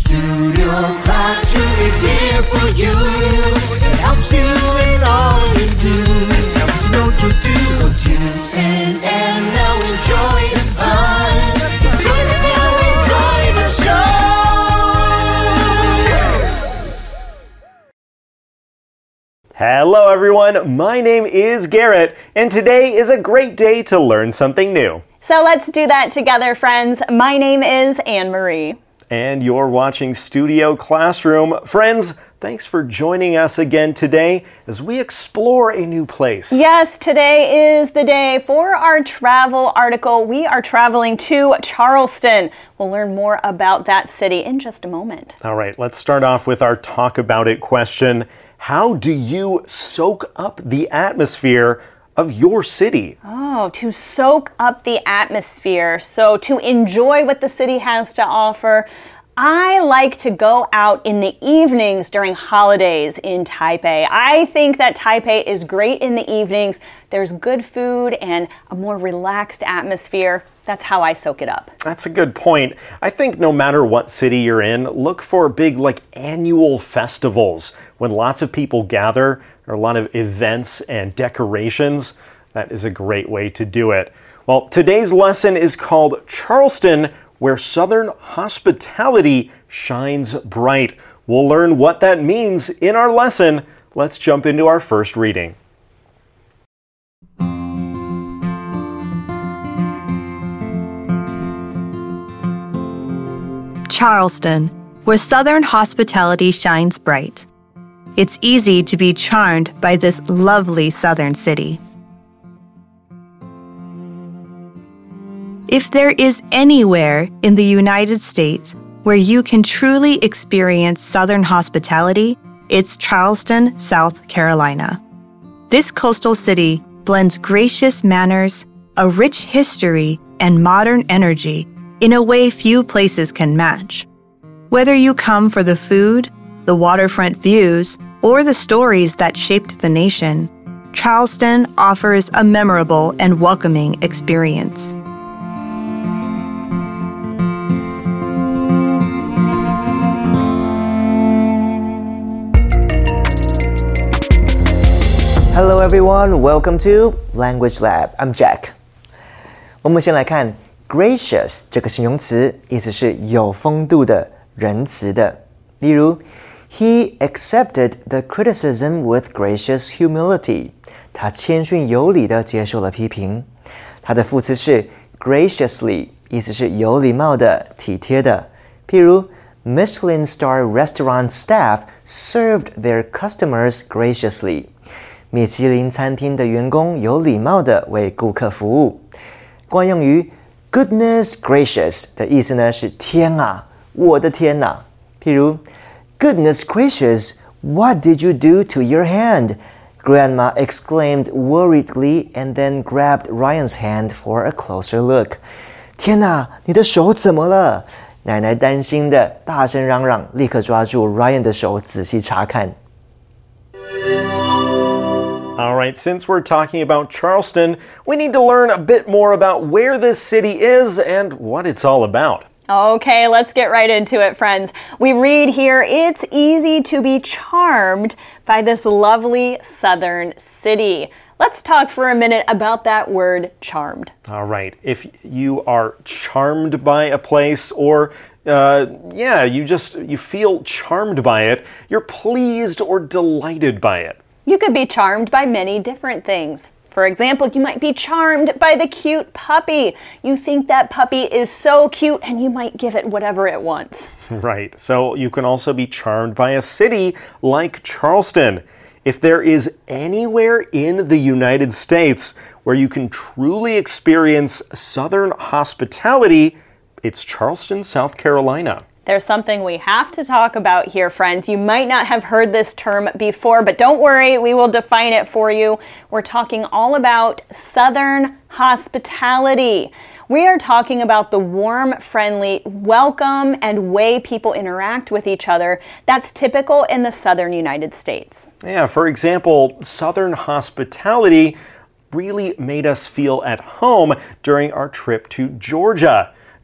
Studio Classroom is here for you. It helps you in all you do. Helps you know you do. So tune in and now enjoy the fun. Join us now, enjoy the show. Hello everyone, my name is Garrett, and today is a great day to learn something new. So let's do that together, friends. My name is Anne-Marie. And you're watching Studio Classroom. Friends, thanks for joining us again today as we explore a new place. Yes, today is the day for our travel article. We are traveling to Charleston. We'll learn more about that city in just a moment. All right, let's start off with our Talk About It question. How do you soak up the atmosphere of your city? Oh, to soak up the atmosphere. So to enjoy what the city has to offer. I like to go out in the evenings during holidays in Taipei. I think that Taipei is great in the evenings. There's good food and a more relaxed atmosphere. That's how I soak it up. That's a good point. I think no matter what city you're in, look for big annual festivals when lots of people gather. There are a lot of events and decorations. That is a great way to do it. Well, today's lesson is called Charleston, where Southern hospitality shines bright. We'll learn what that means in our lesson. Let's jump into our first reading. Charleston, where Southern hospitality shines bright. It's easy to be charmed by this lovely Southern city. If there is anywhere in the United States where you can truly experience Southern hospitality, it's Charleston, South Carolina. This coastal city blends gracious manners, a rich history, and modern energy in a way few places can match. Whether you come for the food, the waterfront views, or the stories that shaped the nation, Charleston offers a memorable and welcoming experience. Hello everyone, welcome to Language Lab. I'm Jack. 我们先来看 gracious 这个形容词，意思是有风度的、仁慈的。例如 He accepted the criticism with gracious humility. 他谦逊有礼地接受了批评。它的副词是 graciously， 意思是有礼貌的、体贴的。譬如 Michelin star restaurant staff served their customers graciously. 米其林餐厅的员工有礼貌地为顾客服务。惯用于 goodness gracious 的意思呢是天啊，我的天哪。譬如 Goodness gracious, what did you do to your hand? Grandma exclaimed worriedly and then grabbed Ryan's hand for a closer look. 天哪，你的手怎么了？奶奶担心的大声嚷嚷，立刻抓住 Ryan 的手仔细查看。 All right, since we're talking about Charleston, we need to learn a bit more about where this city is and what it's all about. Okay, let's get right into it, friends. We read here, it's easy to be charmed by this lovely southern city. Let's talk for a minute about that word charmed. All right, if you are charmed by a place or you feel charmed by it, you're pleased or delighted by it. You could be charmed by many different things. For example, you might be charmed by the cute puppy. You think that puppy is so cute and you might give it whatever it wants. Right. So you can also be charmed by a city like Charleston. If there is anywhere in the United States where you can truly experience Southern hospitality, it's Charleston, South Carolina. There's something we have to talk about here, friends. You might not have heard this term before, but don't worry, we will define it for you. We're talking all about Southern hospitality. We are talking about the warm, friendly welcome and way people interact with each other that's typical in the Southern United States. Yeah, for example, Southern hospitality really made us feel at home during our trip to Georgia. Now,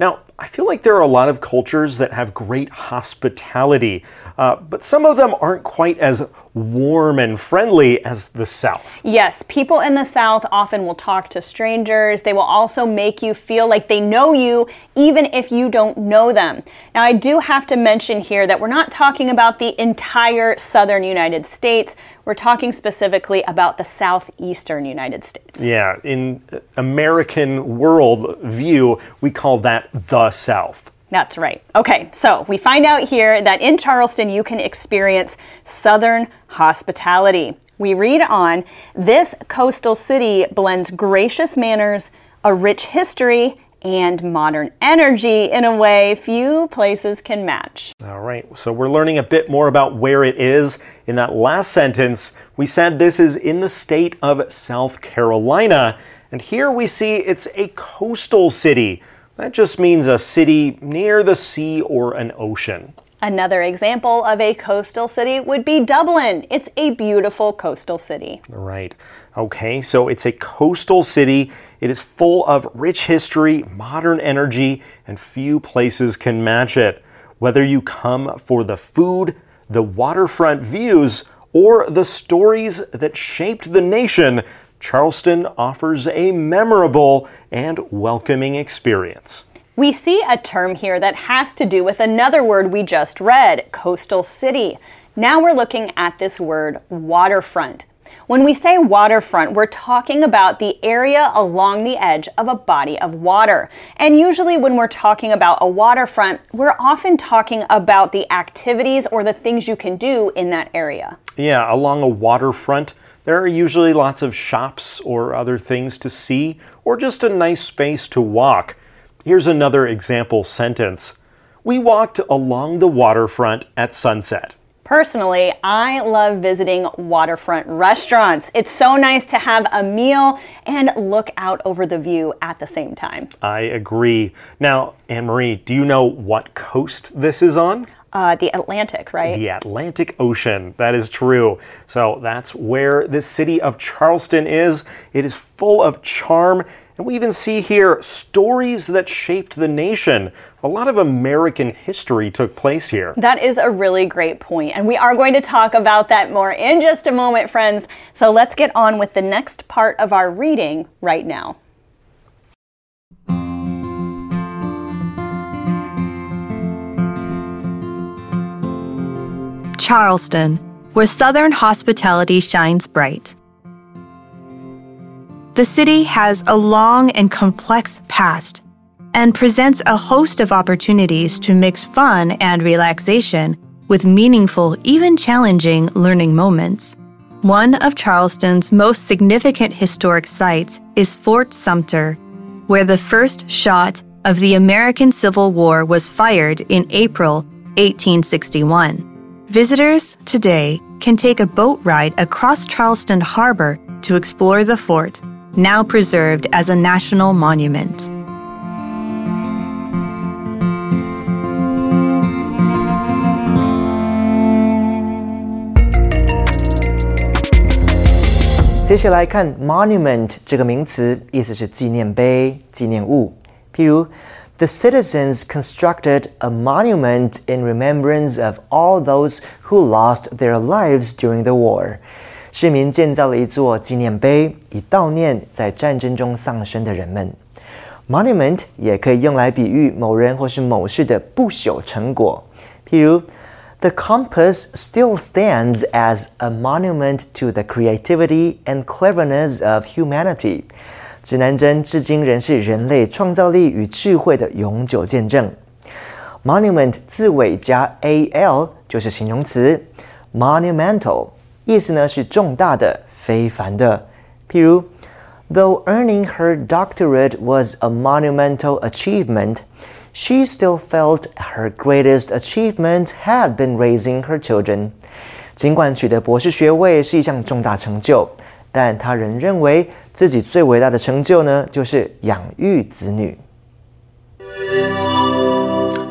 I feel like there are a lot of cultures that have great hospitality, but some of them aren't quite as warm and friendly as the South. Yes, people in the South often will talk to strangers. They will also make you feel like they know you, even if you don't know them. Now, I do have to mention here that we're not talking about the entire southern United States. We're talking specifically about the southeastern United States. Yeah, in American world view, we call that the South. That's right. Okay, so we find out here that in Charleston you can experience Southern hospitality. We read on, this coastal city blends gracious manners, a rich history, and modern energy in a way few places can match. All right, so we're learning a bit more about where it is. In that last sentence, we said this is in the state of South Carolina, and here we see it's a coastal city. That just means a city near the sea or an ocean. Another example of a coastal city would be Dublin. It's a beautiful coastal city. Right. Okay, so it's a coastal city. It is full of rich history, modern energy, and few places can match it. Whether you come for the food, the waterfront views, or the stories that shaped the nation, Charleston offers a memorable and welcoming experience. We see a term here that has to do with another word we just read, coastal city. Now we're looking at this word, waterfront. When we say waterfront, we're talking about the area along the edge of a body of water. And usually when we're talking about a waterfront, we're often talking about the activities or the things you can do in that area. Yeah, along a waterfront, there are usually lots of shops or other things to see, or just a nice space to walk. Here's another example sentence. We walked along the waterfront at sunset. Personally, I love visiting waterfront restaurants. It's so nice to have a meal and look out over the view at the same time. I agree. Now, Anne-Marie, do you know what coast this is on? The Atlantic, right? The Atlantic Ocean, that is true. So that's where this city of Charleston is. It is full of charm, and we even see here stories that shaped the nation. A lot of American history took place here. That is a really great point, and we are going to talk about that more in just a moment, friends. So let's get on with the next part of our reading right now. Charleston, where Southern hospitality shines bright. The city has a long and complex past and presents a host of opportunities to mix fun and relaxation with meaningful, even challenging learning moments. One of Charleston's most significant historic sites is Fort Sumter, where the first shot of the American Civil War was fired in April 1861. Visitors today can take a boat ride across Charleston Harbor to explore the fort, now preserved as a national monument. "接下来看 monument 这个名词，意思是纪念碑、纪念物。譬如 The citizens constructed a monument in remembrance of all those who lost their lives during the war. 市民建造了一座纪念碑，以悼念在战争中丧生的人们。Monument 也可以用来比喻某人或是某事的不朽成果。譬如 The compass still stands as a monument to the creativity and cleverness of humanity. 指南针至今仍是人类创造力与智慧的永久见证。Monument 字尾加 al 就是形容词 monumental， 意思呢是重大的、非凡的。譬如 Though earning her doctorate was a monumental achievement, she still felt her greatest achievement had been raising her children. 尽管取得博士学位是一项重大成就，但他仍认为自己最伟大的成就呢，就是养育子女。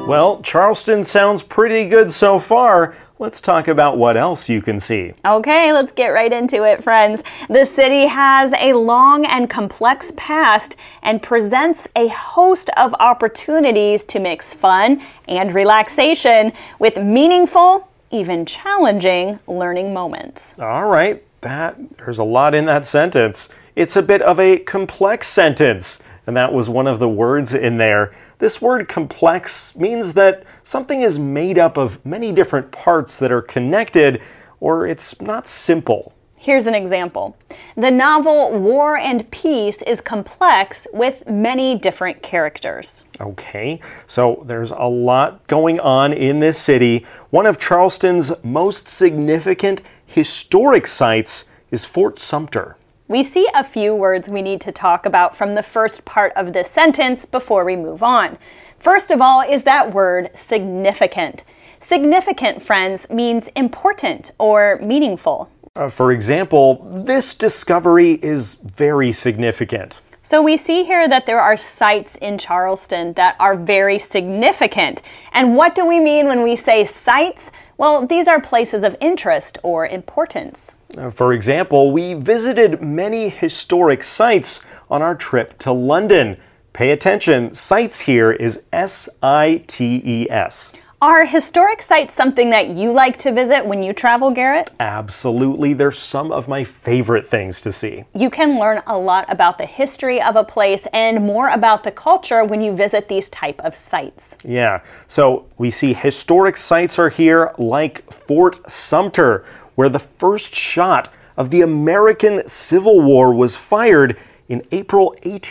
Well, Charleston sounds pretty good so far. Let's talk about what else you can see. Okay, let's get right into it, friends. The city has a long and complex past and presents a host of opportunities to mix fun and relaxation with meaningful, even challenging learning moments. All right, there's a lot in that sentence. It's a bit of a complex sentence, and that was one of the words in there. This word complex means that something is made up of many different parts that are connected, or it's not simple. Here's an example. The novel War and Peace is complex with many different characters. Okay, so there's a lot going on in this city. One of Charleston's most significant historic sites is Fort Sumter. We see a few words we need to talk about from the first part of this sentence before we move on. First of all is that word significant. Significant, friends, means important or meaningful. For example, this discovery is very significant. So we see here that there are sites in Charleston that are very significant. And what do we mean when we say sites? Well, these are places of interest or importance. For example, we visited many historic sites on our trip to London. Pay attention, sites here is S-I-T-E-S. Are historic sites something that you like to visit when you travel, Garrett? Absolutely, they're some of my favorite things to see. You can learn a lot about the history of a place and more about the culture when you visit these type of sites. Yeah, so we see historic sites are here like Fort Sumter, where the first shot of the American Civil War was fired in April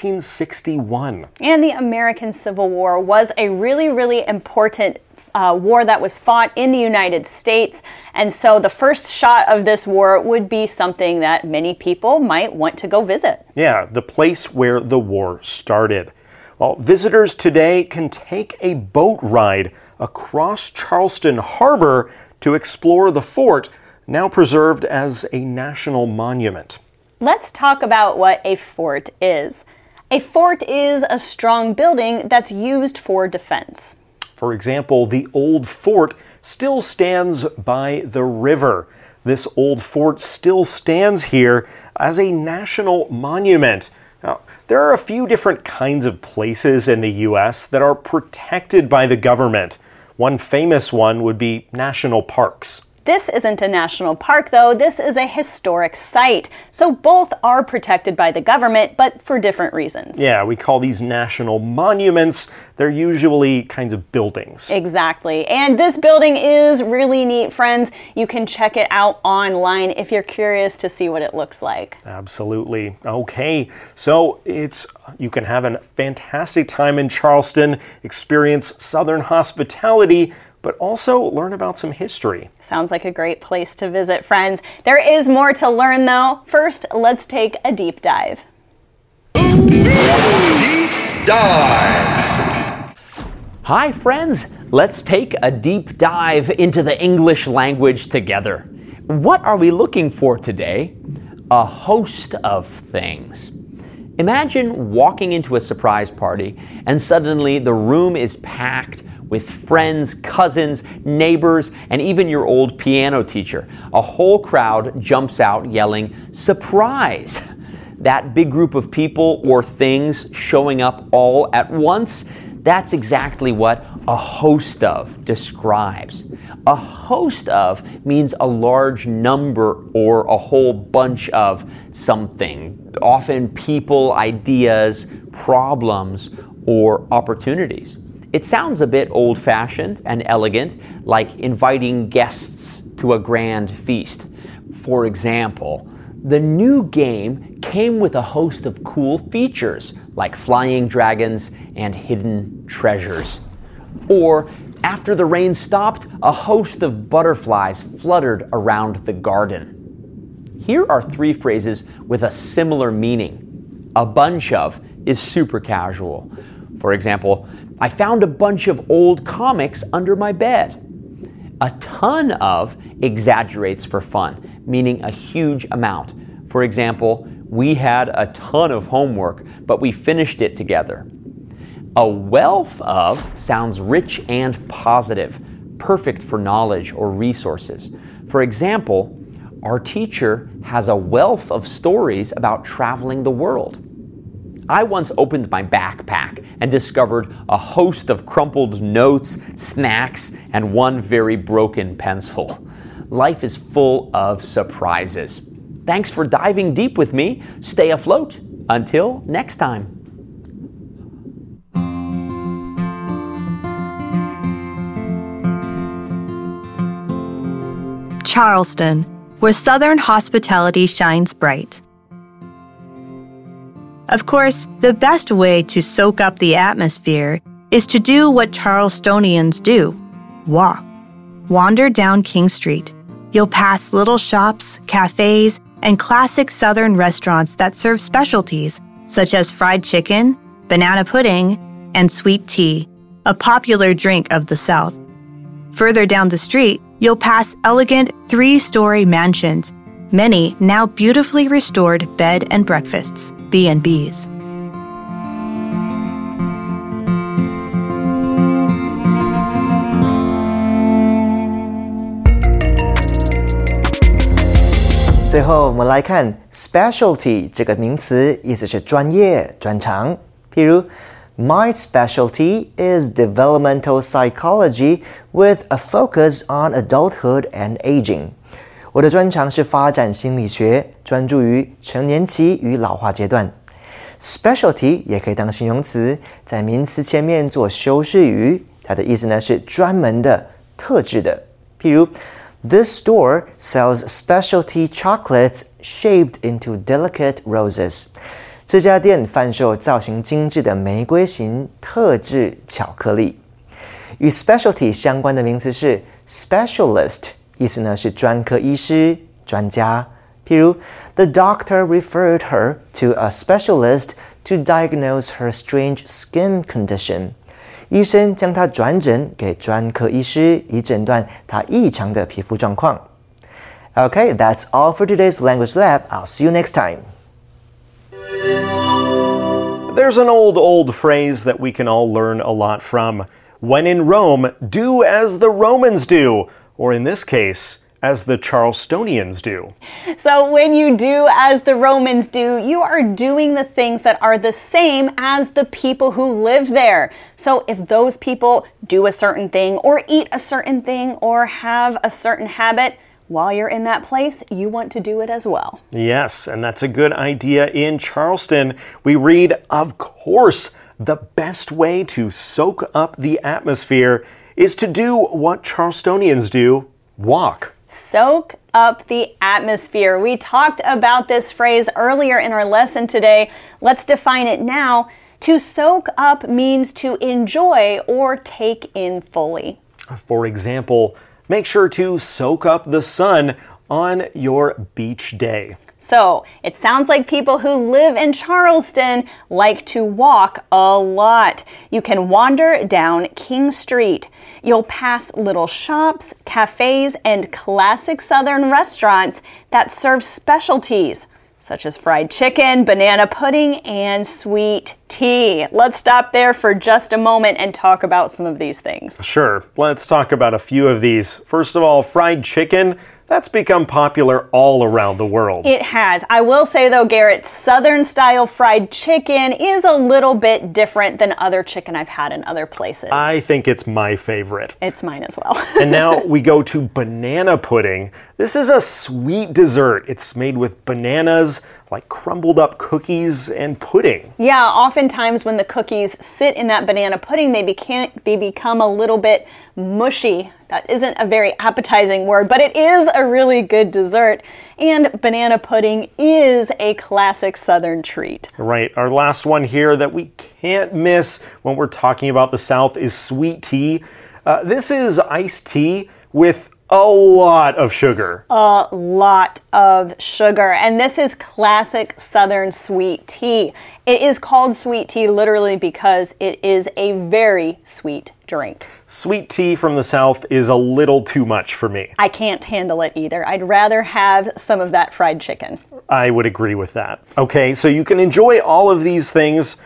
1861. And the American Civil War was a really important war that was fought in the United States. And so the first shot of this war would be something that many people might want to go visit. Yeah, the place where the war started. Well, visitors today can take a boat ride across Charleston Harbor to explore the fort, now preserved as a national monument. Let's talk about what a fort is. A fort is a strong building that's used for defense. For example, the old fort still stands by the river. This old fort still stands here as a national monument. Now, there are a few different kinds of places in the U.S. that are protected by the government. One famous one would be national parks. This isn't a national park, though. This is a historic site. So both are protected by the government, but for different reasons. Yeah, we call these national monuments. They're usually kinds of buildings. Exactly. And this building is really neat, friends. You can check it out online if you're curious to see what it looks like. Absolutely. Okay, so you can have a fantastic time in Charleston, experience Southern hospitality, but also learn about some history. Sounds like a great place to visit, friends. There is more to learn, though. First, let's take a deep dive. Deep dive. Hi, friends. Let's take a deep dive into the English language together. What are we looking for today? A host of things. Imagine walking into a surprise party and suddenly the room is packed with friends, cousins, neighbors, and even your old piano teacher. A whole crowd jumps out yelling, "Surprise!" That big group of people or things showing up all at once, that's exactly what a host of describes. A host of means a large number or a whole bunch of something, often people, ideas, problems, or opportunities. It sounds a bit old-fashioned and elegant, like inviting guests to a grand feast. For example, the new game came with a host of cool features, like flying dragons and hidden treasures. Or, after the rain stopped, a host of butterflies fluttered around the garden. Here are three phrases with a similar meaning. A bunch of is super casual. For example, I found a bunch of old comics under my bed. A ton of exaggerates for fun, meaning a huge amount. For example, we had a ton of homework, but we finished it together. A wealth of sounds rich and positive, perfect for knowledge or resources. For example, our teacher has a wealth of stories about traveling the world. I once opened my backpack and discovered a host of crumpled notes, snacks, and one very broken pencil. Life is full of surprises. Thanks for diving deep with me. Stay afloat. Until next time. Charleston, where Southern hospitality shines bright. Of course, the best way to soak up the atmosphere is to do what Charlestonians do: walk. Wander down King Street. You'll pass little shops, cafes, and classic Southern restaurants that serve specialties such as fried chicken, banana pudding, and sweet tea, a popular drink of the South. Further down the street, you'll pass elegant 3-story mansions, many now beautifully restored bed and breakfasts, B&Bs. 最后，我们来看 specialty 这个名词，意思是专业、专长。譬如 My specialty is developmental psychology with a focus on adulthood and aging. 我的专长是发展心理学，专注于成年期与老化阶段。Specialty 也可以当形容词，在名词前面做修饰语，它的意思呢是专门的、特制的。譬如 This store sells specialty chocolates shaped into delicate roses. 这家店贩售造型精致的玫瑰型特制巧克力。与 specialty 相关的名词是 specialist， 意思呢是专科医师、专家。譬如 The doctor referred her to a specialist to diagnose her strange skin condition. 医生将她转诊给专科医师，以诊断她异常的皮肤状况。Okay, that's all for today's Language Lab. I'll see you next time. There's an old phrase that we can all learn a lot from. When in Rome, do as the Romans do. Or in this case, as the Charlestonians do. So when you do as the Romans do, you are doing the things that are the same as the people who live there. So if those people do a certain thing or eat a certain thing or have a certain habit, while you're in that place, you want to do it as well. Yes, and that's a good idea in Charleston. We read, of course, the best way to soak up the atmosphere is to do what Charlestonians do, walk. Soak up the atmosphere. We talked about this phrase earlier in our lesson today. Let's define it now. To soak up means to enjoy or take in fully. For example, make sure to soak up the sun on your beach day. So, it sounds like people who live in Charleston like to walk a lot. You can wander down King Street. You'll pass little shops, cafes, and classic Southern restaurants that serve specialties, such as fried chicken, banana pudding, and sweet tea. Let's stop there for just a moment and talk about some of these things. Sure, let's talk about a few of these. First of all, fried chicken. That's become popular all around the world. It has. I will say though, Garrett, Southern-style fried chicken is a little bit different than other chicken I've had in other places. I think it's my favorite. It's mine as well. And now we go to banana pudding. This is a sweet dessert. It's made with bananas, like crumbled up cookies and pudding. Yeah, oftentimes when the cookies sit in that banana pudding, they become a little bit mushy. That isn't a very appetizing word, but it is a really good dessert. And banana pudding is a classic Southern treat. Right. Our last one here that we can't miss when we're talking about the South is sweet tea. This is iced tea with a lot of sugar. A lot of sugar. And this is classic Southern sweet tea. It is called sweet tea literally because it is a very sweet drink. Sweet tea from the South is a little too much for me. I can't handle it either. I'd rather have some of that fried chicken. I would agree with that. Okay, so you can enjoy all of these things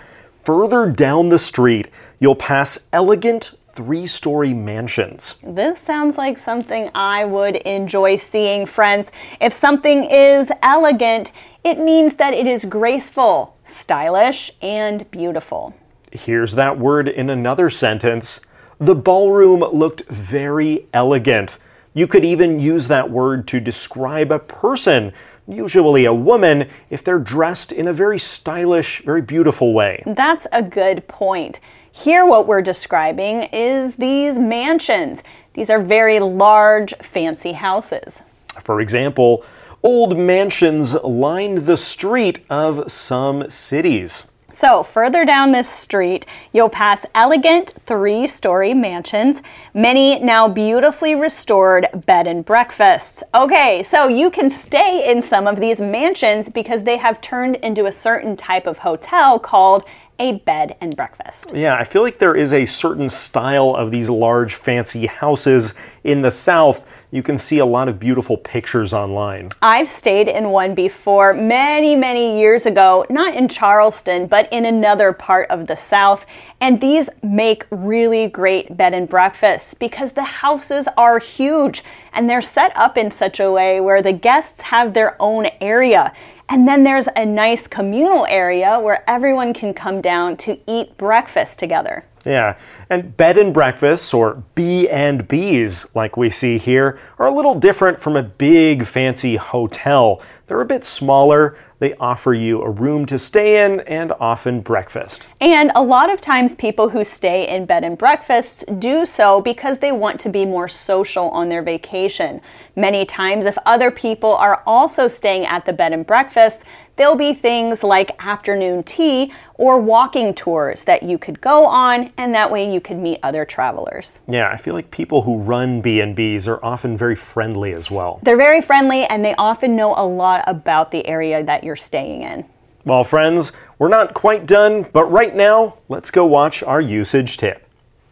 further down the street, you'll pass elegant three-story mansions. This sounds like something I would enjoy seeing, friends. If something is elegant, it means that it is graceful, stylish, and beautiful. Here's that word in another sentence. The ballroom looked very elegant. You could even use that word to describe a person, usually a woman, if they're dressed in a very stylish, very beautiful way. That's a good point. Here what we're describing is these mansions. These are very large, fancy houses. For example, old mansions lined the street of some cities. So further down this street, you'll pass elegant three-story mansions, many now beautifully restored bed and breakfasts. Okay, so you can stay in some of these mansions because they have turned into a certain type of hotel called a bed and breakfast. Yeah, I feel like there is a certain style of these large fancy houses in the South. You can see a lot of beautiful pictures online. I've stayed in one before many years ago, not in Charleston, but in another part of the South. And these make really great bed and breakfasts because the houses are huge and they're set up in such a way where the guests have their own area. And then there's a nice communal area where everyone can come down to eat breakfast together. Yeah, and bed and breakfasts, or B&Bs like we see here, are a little different from a big fancy hotel. They're a bit smaller. They offer you a room to stay in and often breakfast. And a lot of times people who stay in bed and breakfasts do so because they want to be more social on their vacation. Many times if other people are also staying at the bed and breakfast, there'll be things like afternoon tea or walking tours that you could go on, and that way you could meet other travelers. Yeah, I feel like people who run B&Bs are often very friendly as well. They're very friendly and they often know a lot about the area that you're staying in. Well, friends, we're not quite done, but right now, let's go watch our usage tip.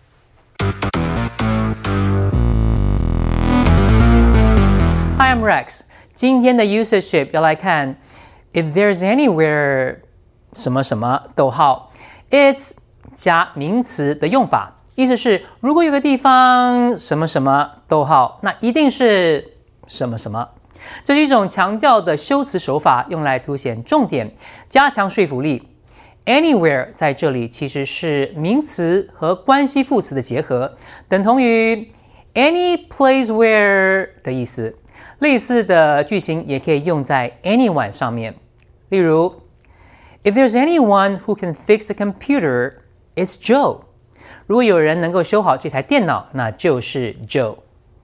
Hi, I'm Rex. 今天的 usage tip 要来看 If there's anywhere 什么什么逗号 it's 加名词的用法，意思是如果有个地方什么什么逗号，那一定是什么什么。这是一种强调的修辞手法，用来凸显重点，加强说服力。Anywhere 在这里其实是名词和关系副词的结合，等同于 any place where 的意思。类似的句型也可以用在 anyone 上面。例如 If there's anyone who can fix the computer, it's Joe. 如果有人能够修好这台电脑，那就是 Joe。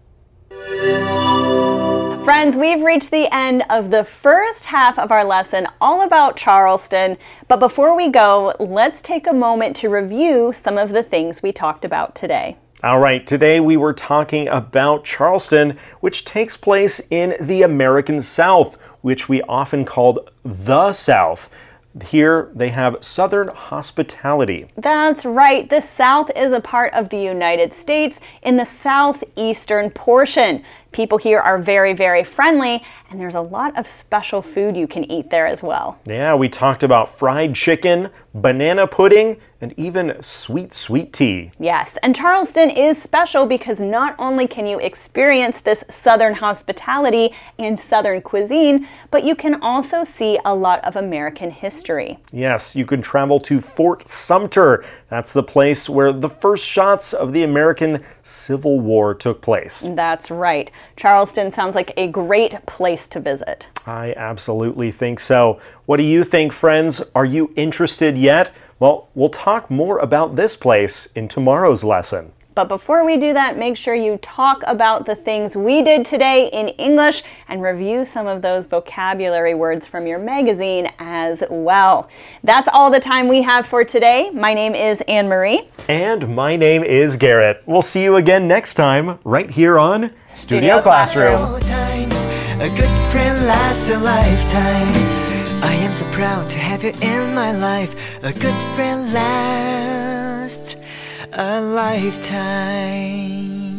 Friends, we've reached the end of the first half of our lesson all about Charleston. But before we go, let's take a moment to review some of the things we talked about today. All right, today we were talking about Charleston, which takes place in the American South, which we often called the South. Here they have Southern hospitality. That's right. The South is a part of the United States in the southeastern portion. People here are very friendly, and there's a lot of special food you can eat there as well. Yeah, we talked about fried chicken, banana pudding, and even sweet tea. Yes, and Charleston is special because not only can you experience this Southern hospitality and Southern cuisine, but you can also see a lot of American history. Yes, you can travel to Fort Sumter. That's the place where the first shots of the American Civil War took place. That's right. Charleston sounds like a great place to visit. I absolutely think so. What do you think, friends? Are you interested yet? Well, we'll talk more about this place in tomorrow's lesson. But before we do that, make sure you talk about the things we did today in English and review some of those vocabulary words from your magazine as well. That's all the time we have for today. My name is Anne-Marie. And my name is Garrett. We'll see you again next time right here on Studio Classroom. Times, a good friend lasts a lifetime. I am so proud to have you in my life. A good friend lasts a lifetime.